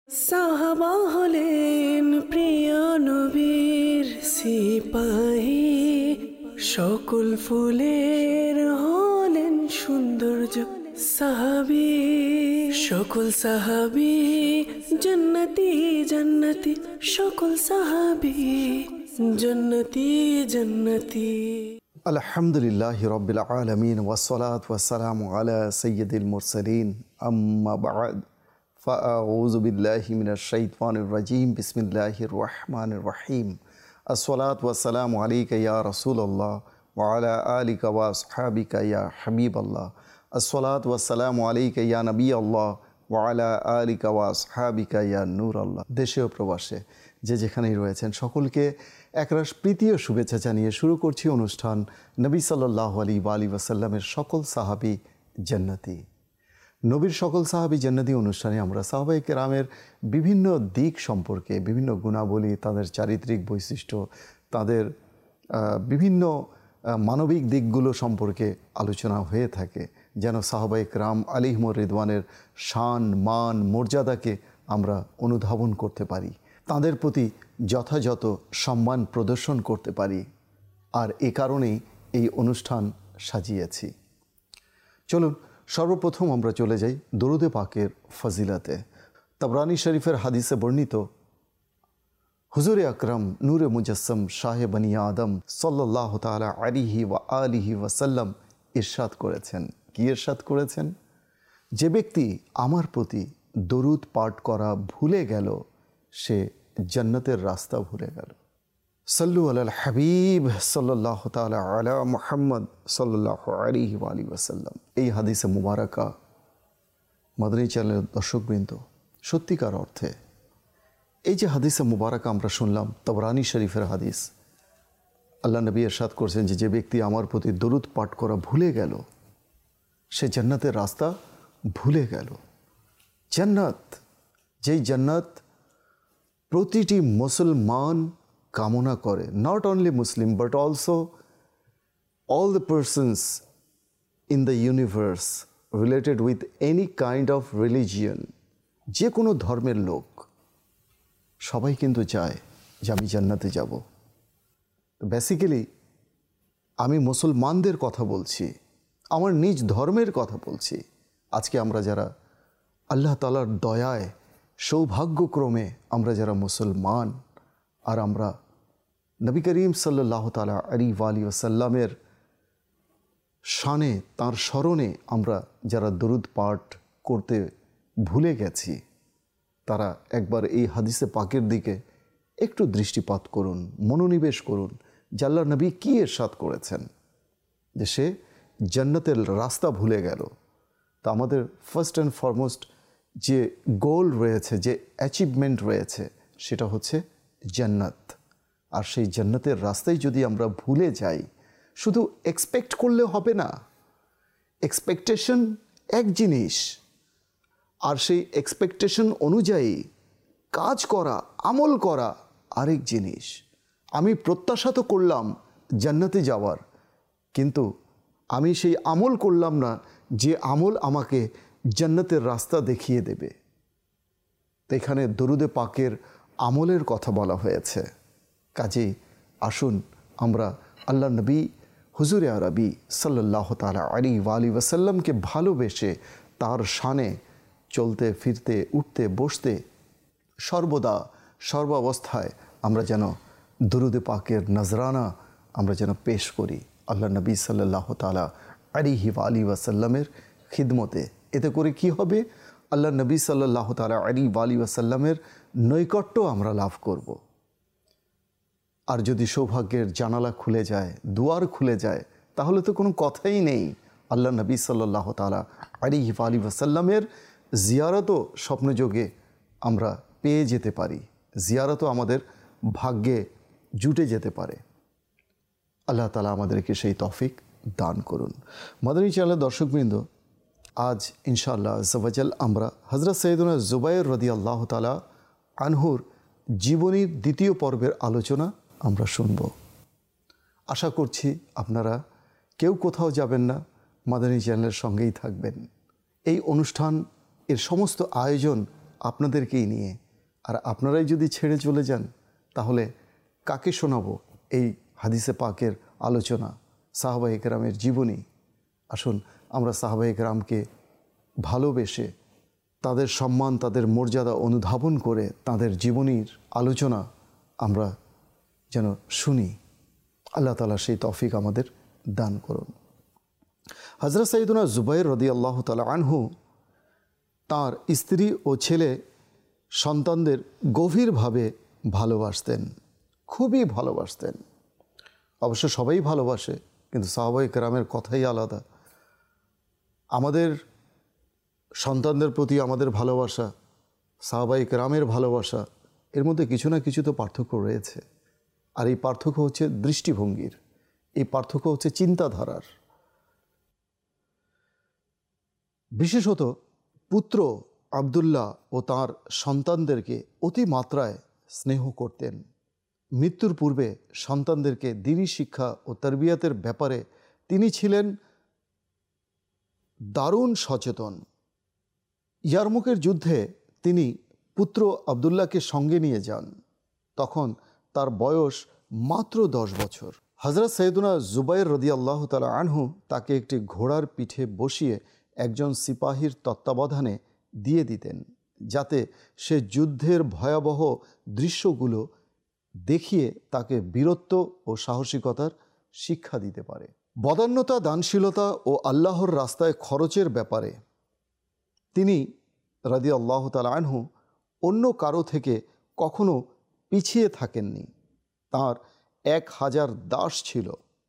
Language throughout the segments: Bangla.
সাহাবা হলেন প্রিয় নবীর সিপাহী, সকল ফুলের হলেন সৌন্দর্য সাহাবী। সকল সাহাবী জান্নাতি জান্নাতি, সকল সাহাবী জান্নাতি জান্নাতি। আলহামদুলিল্লাহি রাব্বিল আলামিন ওয়াসসালাতু ওয়াসসালামু আলা সাইয়্যিদিল মুরসালিন, আম্মা বা'দ। ফাআউযু বিল্লাহি মিনাশ শাইতানির রাজীম। বিসমিল্লাহির রহমানির রহিম। আসসালাতু ওয়াসসালামু আলাইকা ইয়া রাসূলুল্লাহ ওয়া আলা আলিকা ওয়া আসহাবিকা ইয়া হাবিবাল্লাহ। আসসালাতু ওয়াসসালামু আলাইকা ইয়া নবিয়াল্লাহ ওয়া আলা আলিকা ওয়া আসহাবিকা ইয়া নূরাল্লাহ। দেশে ও প্রবাসে যে যেখানেই রয়েছেন সকলকে একরাশ প্রীতি ও শুভেচ্ছা জানিয়ে শুরু করছি অনুষ্ঠান নবী সাল্লাল্লাহু আলাইহি ওয়াসাল্লামের সকল সাহাবী জান্নাতি। নবীর সকল সাহাবী জান্নাতি অনুষ্ঠানে আমরা সাহাবায়ে কেরামের বিভিন্ন দিক সম্পর্কে, বিভিন্ন গুণাবলী, তাদের চারিত্রিক বৈশিষ্ট্য, তাদের বিভিন্ন মানবিক দিকগুলো সম্পর্কে আলোচনা হয়ে থাকে, যেন সাহাবায়ে কেরাম আলাইহিমুর রিদওয়ানের শান, মান, মর্যাদাকে আমরা অনুধাবন করতে পারি, তাদের প্রতি যথাযথ সম্মান প্রদর্শন করতে পারি। আর এ কারণেই এই অনুষ্ঠান সাজিয়েছি। চলুন সর্বপ্রথম আমরা চলে যাই দরুদে পাকের ফজিলাতে। তাবরানী শরীফের হাদিসে বর্ণিত হুজুরে আকরাম নূরে মুজাসসম শাহে বনি আদম সাল্লাল্লাহু তাআলা আলাইহি ওয়া আলিহি ওয়াসাল্লাম ইরশাদ করেছেন। কি ইরশাদ করেছেন? যে ব্যক্তি আমার প্রতি দরুদ পাঠ করা ভুলে গেল, সে জান্নাতের রাস্তা ভুলে গেল। সাল্লু আলাল হাবিব সাল্লাল্লাহু তাআলা আলা মুহাম্মদ সাল্লাল্লাহু আলাইহি ওয়া আলিহি ওয়াসাল্লাম। এই হাদিসে মুবারাকা মাদানী চ্যানেলের দর্শকবৃন্দ, সত্যিকার অর্থে এই যে হাদিসে মুবারাকা আমরা শুনলাম, তাবরানী শরীফের হাদিস, আল্লাহ নবী ইরশাদ করছেন যে ব্যক্তি আমার প্রতি দরুদ পাঠ করা ভুলে গেল, সে জান্নাতের রাস্তা ভুলে গেল। জান্নাত, যেই জান্নাত প্রতিটি মুসলমান কামনা করে, not only Muslim but also all the persons in the universe related with any kind of religion, যে কোনো ধর্মের লোক সবাই কিন্তু চায় যে আমি জান্নাতে যাব। তো বেসিক্যালি আমি মুসলমানদের কথা বলছি, আমার নিজ ধর্মের কথা বলছি। আজকে আমরা যারা আল্লাহ তাআলার দয়ায় সৌভাগ্যক্রমে আমরা যারা মুসলমান, আর আমরা নবী করিম সাল্লাল্লাহু তাআলা আলাইহি ওয়াসাল্লামের শানে, তাঁর স্মরণে আমরা যারা দরুদ পাঠ করতে ভুলে গেছি, তারা একবার এই হাদিসে পাকের দিকে একটু দৃষ্টিপাত করুন, মনোনিবেশ করুন যে আল্লাহর নবী কী ইরশাদ করেছেন, যে সে জান্নাতের রাস্তা ভুলে গেল। তা আমাদের ফার্স্ট অ্যান্ড ফরমোস্ট যে গোল রয়েছে, যে অ্যাচিভমেন্ট রয়েছে, সেটা হচ্ছে জান্নাত। আর সেই জান্নাতের রাস্তায় যদি আমরা ভুলে যাই, শুধু এক্সপেক্ট করলে হবে না। এক্সপেকটেশন এক জিনিস, আর সেই এক্সপেকটেশন অনুযায়ী কাজ করা, আমল করা আরেক জিনিস। আমি প্রত্যাশা তো করলাম জান্নাতে যাওয়ার, কিন্তু আমি সেই আমল করলাম না যে আমল আমাকে জান্নাতের রাস্তা দেখিয়ে দেবে। তো এখানে দরুদে পাকের আমলের কথা বলা হয়েছে। কাজেই আসুন আমরা আল্লাহ নবী হুজুরে আরবি সাল্লাল্লাহু তাআলা আলাইহি ওয়াসাল্লামকে ভালোবেসে তার শানে চলতে ফিরতে, উঠতে বসতে, সর্বদা সর্বাবস্থায় আমরা যেন দরুদে পাকের নজরানা আমরা যেন পেশ করি আল্লাহ নবী সাল্লাল্লাহু তাআলা আলাইহি ওয়াসাল্লামের খিদমতে। এতে করে কি হবে? আল্লাহ নবী সাল্লাল্লাহু তাআলা আলাইহি ওয়াসাল্লামের নৈকট্য আমরা লাভ করব। আর যদি সৌভাগ্যের জানালা খুলে যায়, দুয়ার খুলে যায়, তাহলে তো কোনো কথাই নেই। আল্লাহ নবী সাল্লাল্লাহু তাআলা আলাইহি ওয়াসাল্লামের জিয়ারতও স্বপ্নযোগে আমরা পেয়ে যেতে পারি, জিয়ারতও আমাদের ভাগ্যে জুটে যেতে পারে। আল্লাহ তাআলা আমাদেরকে সেই তৌফিক দান করুন। মাদানী চ্যানেলের দর্শকবৃন্দ, আজ ইনশাআল্লাহ আযওয়াজাল আমরা হযরত সাইয়েদুনা জুবায়ের রাদিয়াল্লাহু তাআলা আনহুর জীবনীর দ্বিতীয় পর্বের আলোচনা আমরা শুনব। আশা করছি আপনারা কেউ কোথাও যাবেন না, মাদানী চ্যানেলের সঙ্গেই থাকবেন। এই অনুষ্ঠান, এর সমস্ত আয়োজন আপনাদেরকেই নিয়ে। আর আপনারাই যদি ছেড়ে চলে যান তাহলে কাকে শোনাবো এই হাদিসে পাকের আলোচনা, সাহাবায়ে কেরামের জীবনী। আসুন আমরা সাহাবায়ে কেরামকে ভালোবেসে তাদের সম্মান, তাদের মর্যাদা অনুধাবন করে তাদের জীবনীর আলোচনা আমরা যেন শুনি। আল্লাহ তাআলা সেই তৌফিক আমাদের দান করুন। হযরত সাইয়্যিদুনা জুবাইর রাদিয়াল্লাহু তাআলা আনহু তাঁর স্ত্রী ও ছেলে সন্তানদের গভীরভাবে ভালোবাসতেন, খুবই ভালোবাসতেন। অবশ্য সবাই ভালোবাসে, কিন্তু সাহাবায়ে কেরামের কথাই আলাদা। আমাদের সন্তানদের প্রতি আমাদের ভালোবাসা, সাহাবায়ে কেরামের ভালোবাসা, এর মধ্যে কিছু না কিছু তো পার্থক্য রয়েছে। আর এই পার্থক্য হচ্ছে দৃষ্টিভঙ্গির, এই পার্থক্য হচ্ছে চিন্তাধারার। বিশেষত পুত্র আব্দুল্লাহ ও তাঁর সন্তানদেরকে অতিমাত্রায় স্নেহ করতেন। মৃত্যুর পূর্বে সন্তানদেরকে দ্বীনি শিক্ষা ও তারবিয়াতের ব্যাপারে তিনি ছিলেন দারুণ সচেতন। ইয়ারমুকের যুদ্ধে তিনি পুত্র আব্দুল্লাহকে সঙ্গে নিয়ে যান। তখন তার বয়স মাত্র 10 বছর। হযরত সৈয়দুনা জুবাইর রাদিয়াল্লাহু তাআলা আনহু তাকে একটি ঘোড়ার পিঠে বসিয়ে একজন সিপাহীর তত্ত্বাবধানে দিয়ে দিতেন, যাতে সে যুদ্ধের ভয়াবহ দৃশ্যগুলো দেখিয়ে তাকে বীরত্ব ও সাহসিকতার শিক্ষা দিতে পারে। বদান্যতা, দানশীলতা ও আল্লাহর রাস্তায় খরচের ব্যাপারে তিনি রাদিয়াল্লাহু তাআলা আনহু অন্য কারো থেকে কখনো পিছিয়ে থাকেননি। তাঁর 1000 দাস ছিল,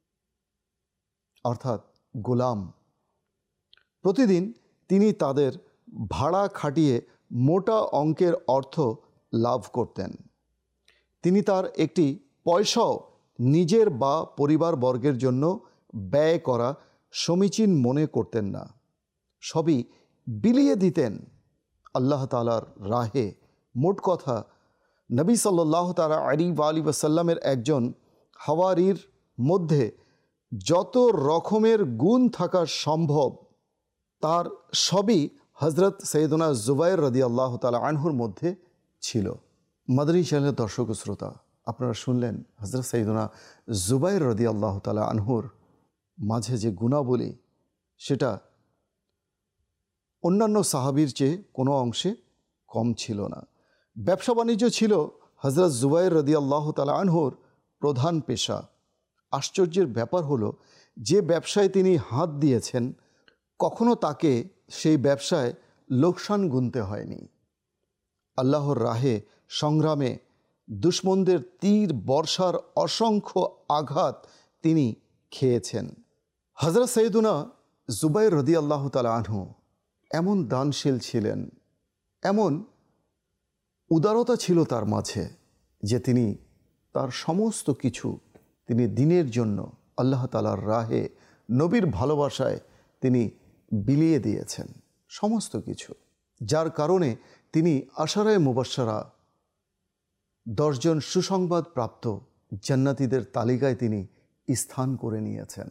অর্থাৎ গোলাম। প্রতিদিন তিনি তাদের ভাড়া খাটিয়ে মোটা অঙ্কের অর্থ লাভ করতেন। তিনি তার একটি পয়সাও নিজের বা পরিবারবর্গের জন্য ব্যয় করা সমীচীন মনে করতেন না। সবই বিলিয়ে দিতেন আল্লাহ তাআলার রাহে। মোট কথা, নবী সাল্লাল্লাহু তাআলা আলাইহি ওয়াসাল্লামের একজন হাওয়ারির মধ্যে যত রকমের গুণ থাকা সম্ভব তার সবই হযরত সৈয়দুনা জুবাইর রাদিয়াল্লাহু তাআলা আনহুর মধ্যে ছিল। মাদানী চ্যানেলের দর্শক ও শ্রোতা, আপনারা শুনলেন হযরত সৈয়দুনা জুবাইর রাদিয়াল্লাহু তাআলা আনহুর মাঝে যে গুণাবলী, সেটা অন্যান্য সাহাবীর চেয়ে কোনো অংশে কম ছিল না। ব্যবসা বাণিজ্য ছিল হযরত জুবাইর রাদিয়াল্লাহু তাআলা আনহুর প্রধান পেশা। আশ্চর্যের ব্যাপার হলো, যে ব্যবসায় তিনি হাত দিয়েছেন কখনো তাকে সেই ব্যবসায় লোকসান গুনতে হয়নি। আল্লাহর রাহে সংগ্রামে দুশমনদের তীর বর্ষার অসংখ্য আঘাত তিনি খেয়েছেন। হযরত সৈয়দুনা জুবাইর রাদিয়াল্লাহু তাআলা আনহু এমন দানশীল ছিলেন, এমন উদারতা ছিল তার মাঝে, যে তিনি তার সমস্ত কিছু তিনি দ্বীনের জন্য, আল্লাহ তাআলার রাহে, নবীর ভালোবাসায় তিনি বিলিয়ে দিয়েছেন সমস্ত কিছু। যার কারণে তিনি আশারায়ে মুবাশশারা 10 জন সুসংবাদ প্রাপ্ত জান্নাতীদের তালিকায় তিনি স্থান করে নিয়েছেন।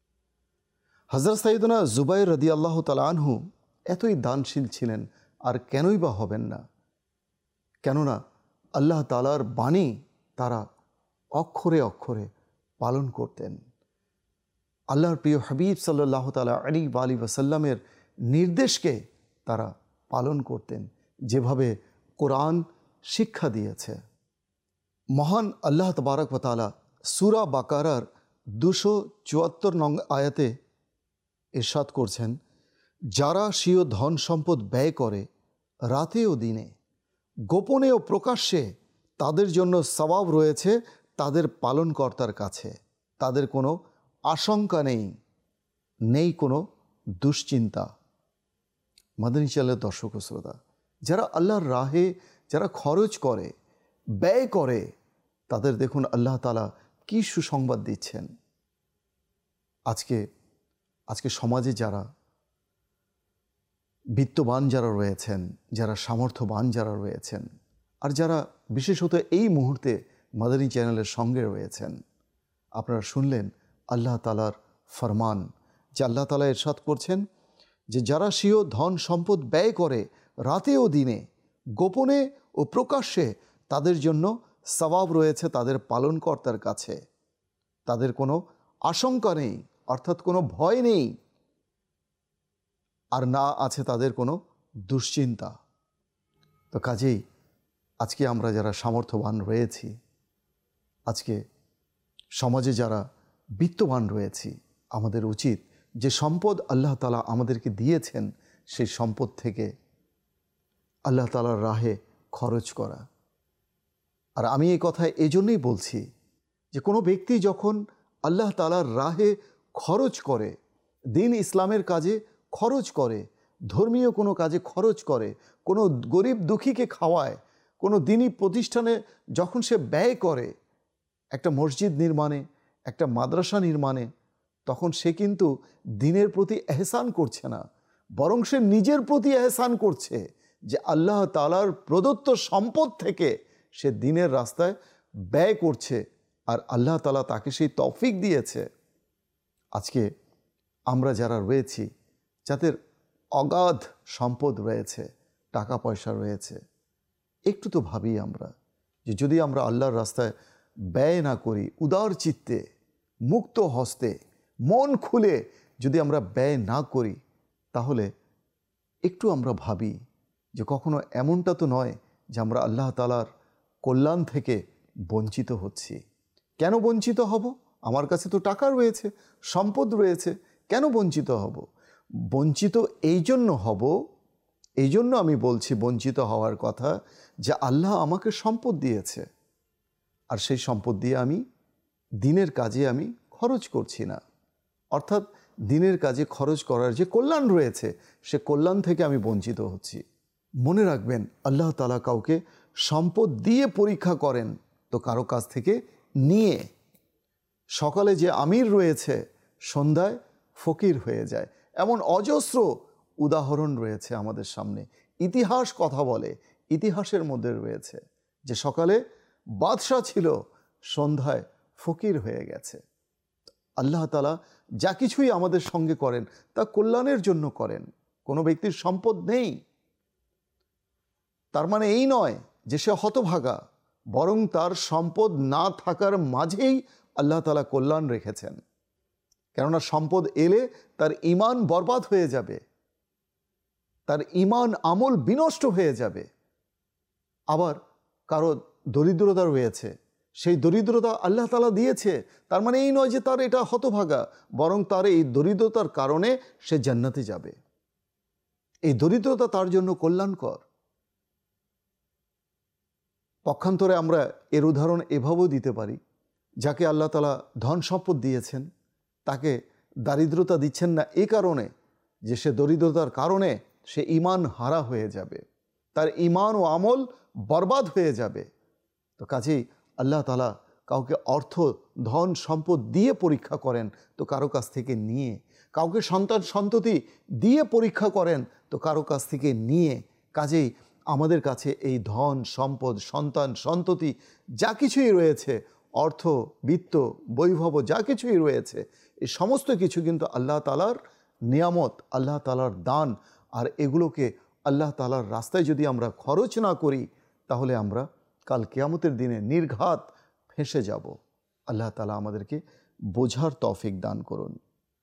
হযরত সাইয়্যিদুনা জুবাইর রাদিয়াল্লাহু তাআলা আনহু এতই দানশীল ছিলেন, আর কেনই বা হবেন না? কেননা আল্লাহ তাআলার বাণী তারা অক্ষরে অক্ষরে পালন করতেন। আল্লাহর প্রিয় হাবিব সাল্লাল্লাহু তাআলা আলাইহি ওয়াসাল্লামের নির্দেশকে তারা পালন করতেন, যেভাবে কোরআন শিক্ষা দিয়েছে। মহান আল্লাহ তাবারক ওয়া তাআলা সূরা বাকারার 274 নং আয়াতে ইরশাদ করছেন, যারা স্বীয় ধন সম্পদ ব্যয় করে রাতে ও দিনে, গোপনে ও প্রকাশ্যে, তাদের জন্য সওয়াব রয়েছে তাদের পালনকর্তার কাছে। তাদের কোনো আশঙ্কা নেই কোনো দুশ্চিন্তা। মাদানী চ্যানেলের দর্শক ও শ্রোতা, যারা আল্লাহর রাহে যারা খরচ করে, ব্যয় করে, তাদের দেখুন আল্লাহ তাআলা কি সুসংবাদ দিচ্ছেন। আজকে সমাজে যারা বিত্তবান যারা রয়েছেন, যারা সামর্থ্যবান যারা রয়েছেন, আর যারা বিশেষত এই মুহূর্তে মাদানী চ্যানেলের সঙ্গে রয়েছেন, আপনারা শুনলেন আল্লাহ তাআলার ফরমান, যে আল্লাহ তাআলা ইরশাদ করছেন যে যারা স্বীয় ধন সম্পদ ব্যয় করে রাতে ও দিনে, গোপনে ও প্রকাশ্যে তাদের জন্য সওয়াব রয়েছে তাদের পালনকর্তার কাছে। তাদের কোনো আশঙ্কা নেই, অর্থাৎ কোনো ভয় নেই, আর না আছে তাদের কোনো দুশ্চিন্তা। তো কাজেই আজকে আমরা যারা সামর্থ্যবান রয়েছি, আজকে সমাজে যারা বিত্তবান রয়েছি, আমাদের উচিত যে সম্পদ আল্লাহ তাআলা আমাদেরকে দিয়েছেন সেই সম্পদ থেকে আল্লাহ তাআলার রাহে খরচ করা। আর আমি এই কথা এজন্যই বলছি যে কোনো ব্যক্তি যখন আল্লাহ তাআলার রাহে খরচ করে, দিন ইসলামের কাজে খরচ করে, ধর্মীয় কোনো কাজে খরচ করে, কোনো গরিব দুঃখীকে খাওয়ায়, কোনো দিনী প্রতিষ্ঠানে যখন সে ব্যয় করে, একটা মসজিদ নির্মাণে, একটা মাদ্রাসা নির্মাণে, তখন সে কিন্তু দিনের প্রতি এহসান করছে না, বরং সে নিজের প্রতি এহসান করছে যে আল্লাহ তাআলার প্রদত্ত সম্পদ থেকে সে দিনের রাস্তায় ব্যয় করছে, আর আল্লাহ তাআলা তাকে সেই তৌফিক দিয়েছে। আজকে আমরা যারা রয়েছি, যাদের অগাধ সম্পদ রয়েছে, টাকা পয়সা রয়েছে, একটু তো ভাবি আমরা যে যদি আমরা আল্লাহর রাস্তায় ব্যয় না করি, উদার চিত্তে, মুক্ত হস্তে, মন খুলে যদি আমরা ব্যয় না করি, তাহলে একটু আমরা ভাবি যে কখনো এমনটা তো নয় যে আমরা আল্লাহ তাআলার কল্যাণ থেকে বঞ্চিত হচ্ছি। কেন বঞ্চিত হব? আমার কাছে তো টাকা রয়েছে, সম্পদ রয়েছে, কেন বঞ্চিত হব? বঞ্চিত এই জন্য হব, এই জন্য আমি বলছি বঞ্চিত হওয়ার কথা, যে আল্লাহ আমাকে সম্পদ দিয়েছে, আর সেই সম্পদ দিয়ে আমি দিনের কাজে আমি খরচ করছি না। অর্থাৎ দিনের কাজে খরচ করার যে কল্যাণ রয়েছে, সে কল্যাণ থেকে আমি বঞ্চিত হচ্ছি। মনে রাখবেন, আল্লাহ তাআলা কাউকে সম্পদ দিয়ে পরীক্ষা করেন তো কারো কাছ থেকে নিয়ে। সকালে যে আমির রয়েছে, সন্ধ্যায় ফকির হয়ে যায়, এমন অজস্র উদাহরণ রয়েছে আমাদের সামনে। ইতিহাস কথা বলে, ইতিহাসের মধ্যে রয়েছে যে সকালে বাদশাহ ছিল, সন্ধ্যায় ফকির হয়ে গেছে। আল্লাহ তাআলা যা কিছুই আমাদের সঙ্গে করেন তা কল্যাণের জন্য করেন। কোনো ব্যক্তির সম্পদ নেই তার মানে এই নয় যে সে হতভাগা, বরং তার সম্পদ না থাকার মাঝেই আল্লাহ তাআলা কল্যাণ রেখেছেন। কেননা সম্পদ এলে তার ঈমান বরবাদ হয়ে যাবে, তার ঈমান আমল বিনষ্ট হয়ে যাবে। আবার কারো দরিদ্রতা রয়েছে, সেই দরিদ্রতা আল্লাহ তাআলা দিয়েছে, তার মানে এই নয় যে তার এটা হতভাগা, বরং তার এই দরিদ্রতার কারণে সে জান্নাতে যাবে। এই দরিদ্রতা তার জন্য কল্যাণকর। পক্ষান্তরে আমরা এর উদাহরণ এভাবেও দিতে পারি, যাকে আল্লাহ তাআলা ধন সম্পদ দিয়েছেন, তাকে দারিদ্রতা দিচ্ছেন না এই কারণে যে সে দরিদ্রতার কারণে সে ঈমান হারা হয়ে যাবে, তার ঈমান ও আমল বরবাদ হয়ে যাবে। তো কাজেই আল্লাহ তাআলা কাউকে অর্থ, ধন, সম্পদ দিয়ে পরীক্ষা করেন তো কারো কাছ থেকে নিয়ে, কাউকে সন্তান সন্ততি দিয়ে পরীক্ষা করেন তো কারো কাছ থেকে নিয়ে। কাজেই আমাদের কাছে এই ধন, সম্পদ, সন্তান, সন্ততি যা কিছুই রয়েছে, অর্থ, বিত্ত, বৈভব যা কিছুই রয়েছে, এই সমস্ত কিছু কিন্তু আল্লাহ তাআলার নিয়ামত, আল্লাহ তাআলার দান। আর এগুলোকে আল্লাহ তাআলার রাস্তায় যদি আমরা খরচ না করি, তাহলে আমরা কাল কিয়ামতের দিনে নির্ঘাত ফেঁসে যাব। আল্লাহ তাআলা আমাদেরকে বোঝার তৌফিক দান করুন।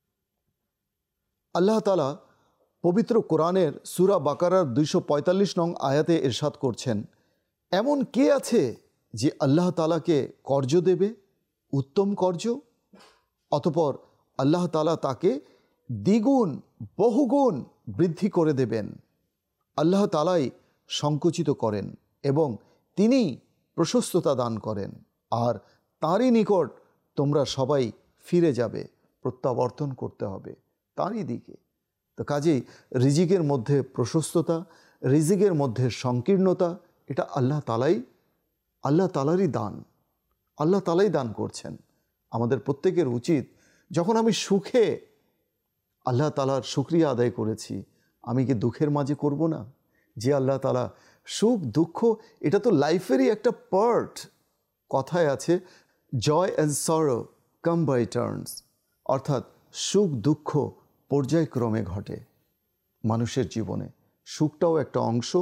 আল্লাহ তাআলা পবিত্র কোরআনের সূরা বাকারার 245 নং আয়াতে ইরশাদ করছেন, এমন কে আছে যে আল্লাহ তাআলাকে কর্জ দেবে, উত্তম কর্জ, অতঃপর আল্লাহ তাআলা তাকে দ্বিগুণ বহুগুণ বৃদ্ধি করে দেবেন। আল্লাহ তাআলাই সংকুচিত করেন এবং তিনি প্রশস্ততা দান করেন, আর তাঁরই নিকট তোমরা সবাই ফিরে যাবে, প্রত্যাবর্তন করতে হবে তাঁরই দিকে। তো কাজেই রিজিকের মধ্যে প্রশস্ততা, রিজিকের মধ্যে সংকীর্ণতা, এটা আল্লাহ তাআলারই দান, আল্লাহ তাআলাই দান করছেন। আমাদের প্রত্যেকের উচিত, যখন আমি সুখে আল্লাহ তাআলার শুকরিয়া আদায় করেছি, আমি কি দুঃখের মাঝে করব না? যে আল্লাহ তাআলা সুখ দুঃখ এটা তো লাইফেরই একটা পার্ট। কথায় আছে, জয় অ্যান্ড সরো কাম বাই টার্নস, অর্থাৎ সুখ দুঃখ পর্যায়ক্রমে ঘটে মানুষের জীবনে। সুখটাও একটা অংশ,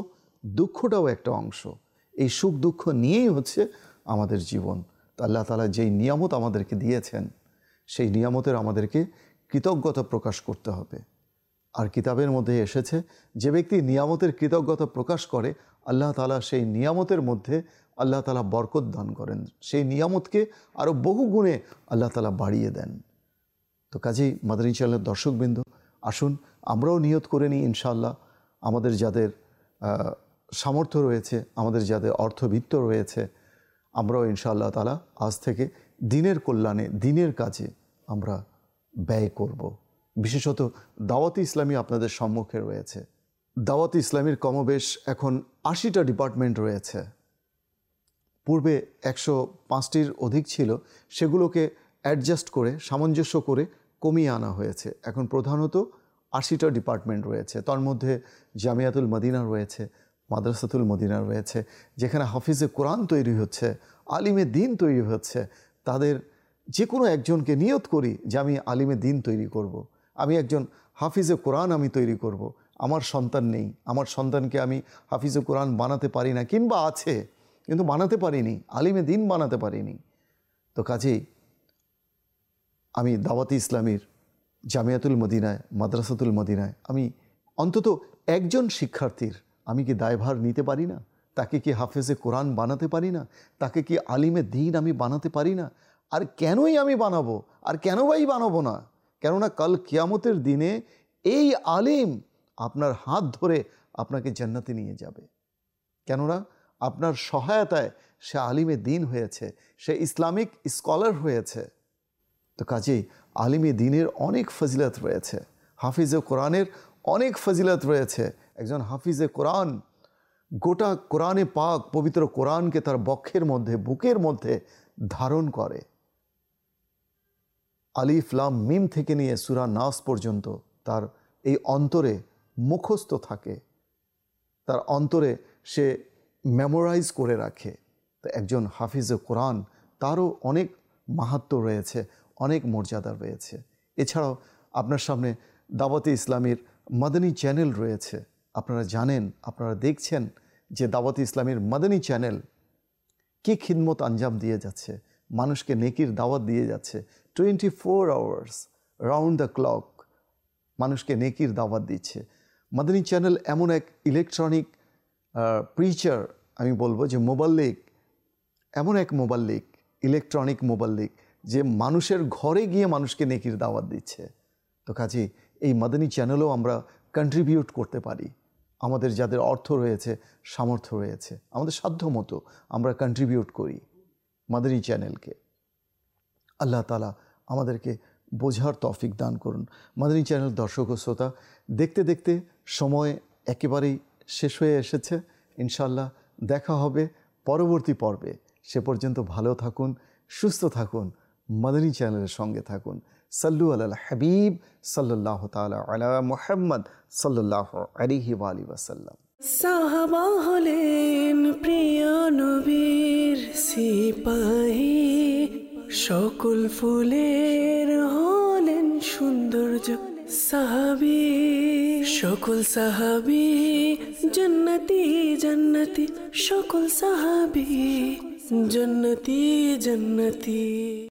দুঃখটাও একটা অংশ। এই সুখ দুঃখ নিয়েই হচ্ছে আমাদের জীবন। তো আল্লাহ তাআলা যেই নিয়ামত আমাদেরকে দিয়েছেন, সেই নিয়ামতের আমাদেরকে কৃতজ্ঞতা প্রকাশ করতে হবে। আর কিতাবের মধ্যে এসেছে, যে ব্যক্তি নিয়ামতের কৃতজ্ঞতা প্রকাশ করে, আল্লাহ তাআলা সেই নিয়ামতের মধ্যে আল্লাহ তাআলা বরকত দান করেন, সেই নিয়ামতকে আরও বহু গুণে আল্লাহ তাআলা বাড়িয়ে দেন। তো কাজেই মাদানী চ্যানেলের দর্শকবৃন্দ, আসুন আমরাও নিয়ত করে নিই ইনশাআল্লাহ, আমাদের যাদের সামর্থ্য রয়েছে, আমাদের যাদের অর্থবিত্ত রয়েছে, আমরাও ইনশাআল্লাহ তাআলা আজ থেকে দিনের কল্যাণে, দিনের কাজে আমরা ব্যয় করব। বিশেষত দাওয়াতে ইসলামী আপনাদের সম্মুখে রয়েছে। দাওয়াতে ইসলামীর কমবেশ এখন 80টা ডিপার্টমেন্ট রয়েছে। পূর্বে 105টির অধিক ছিল, সেগুলোকে অ্যাডজাস্ট করে, সামঞ্জস্য করে কমিয়ে আনা হয়েছে। এখন প্রধানত 80টা ডিপার্টমেন্ট রয়েছে। তার মধ্যে জামিয়াতুল মদিনা রয়েছে, মাদ্রাসাতুল মদিনা রয়েছে, যেখানে হাফিজে কোরআন তৈরি হচ্ছে, আলিমে দিন তৈরি হচ্ছে। তাদের যে কোনো একজনকে নিয়ত করি যে আমি আলিমে দিন তৈরি করব, আমি একজন হাফিজে কোরআন আমি তৈরি করব। আমার সন্তান নেই, আমার সন্তানকে আমি হাফিজে কোরআন বানাতে পারি না, কিংবা আছে কিন্তু বানাতে পারিনি, আলিমে দিন বানাতে পারিনি। তো কাজেই আমি দাওয়াতে ইসলামীর জামিয়াতুল মদিনায়, মাদ্রাসাতুল মদিনায় আমি অন্তত একজন শিক্ষার্থীর আমি কি দায়ভার নিতে পারি না? তাকে কি হাফেজে কোরআন বানাতে পারি না? তাকে কি আলিমে দিন আমি বানাতে পারি না? আর কেনই আমি বানাবো, আর কেনই বানাবো না? কেননা কাল কিয়ামতের দিনে এই আলিম আপনার হাত ধরে আপনাকে জান্নাতে নিয়ে যাবে। কেননা আপনার সহায়তায় সে আলিমে দিন হয়েছে, সে ইসলামিক স্কলার হয়েছে। তো কাজেই আলিমে দিনের অনেক ফজিলত রয়েছে, হাফিজে কোরআনের অনেক ফজিলত রয়েছে। একজন হাফিজে কোরআন গোটা কোরআনে পাক, পবিত্র কোরআনকে তার বক্ষের মধ্যে, বুকের মধ্যে ধারণ করে। আলিফ লাম মিম থেকে নিয়ে সূরা নাস পর্যন্ত তার এই অন্তরে মুখস্থ থাকে, তার অন্তরে সে মেমোরাইজ করে রাখে। তো একজন হাফিজে কোরআন তারও অনেক মাহাত্ম্য রয়েছে, অনেক মর্যাদা রয়েছে। এছাড়াও আপনার সামনে দাওয়াতে ইসলামীর মাদানী চ্যানেল রয়েছে। আপনারা জানেন, আপনারা দেখছেন যে দাওয়াতে ইসলামীর মাদানী চ্যানেল কি খিদমত আঞ্জাম দিয়ে যাচ্ছে, মানুষকে নেকির দাওয়াত দিয়ে যাচ্ছে। 24 আওয়ার্স রাউন্ড দ্য ক্লক মানুষকে নেকির দাওয়াত দিচ্ছে। মাদানী চ্যানেল এমন এক ইলেকট্রনিক প্রিচার, আমি বলবো যে মোবাল্লিক, এমন এক মোবাল্লিক, ইলেকট্রনিক মোবাল্লিক, যে মানুষের ঘরে গিয়ে মানুষকে নেকির দাওয়াত দিচ্ছে। তো কাজেই এই মাদানী চ্যানেলও আমরা কন্ট্রিবিউট করতে পারি। আমাদের যাদের অর্থ রয়েছে, সামর্থ্য রয়েছে, আমাদের সাধ্য মতো আমরা কন্ট্রিবিউট করি মাদানী চ্যানেলকে। আল্লাহ তাআলা আমাদেরকে বোঝার তৌফিক দান করুন। মাদানী চ্যানেল দর্শক ও শ্রোতা, দেখতে দেখতে সময় একেবারেই শেষ হয়ে এসেছে। ইনশাআল্লাহ দেখা হবে পরবর্তী পর্বে। সে পর্যন্ত ভালো থাকুন, সুস্থ থাকুন, মাদানী চ্যানেলের সঙ্গে থাকুন। সাল্লু আলাল হাবিব সাল্লাল্লাহু তাআলা আলা মুহাম্মদ সাল্লাল্লাহু আলাইহি ওয়া আলিহি ওয়াসাল্লাম। সাহাবা হলেন প্রিয় নবীর সিপাহী, সকল ফুলের হলেন সৌন্দর্য সাহাবী। সকল সাহাবী জান্নাতি জান্নাতি, সকল সাহাবী জান্নাতি জান্নাতি।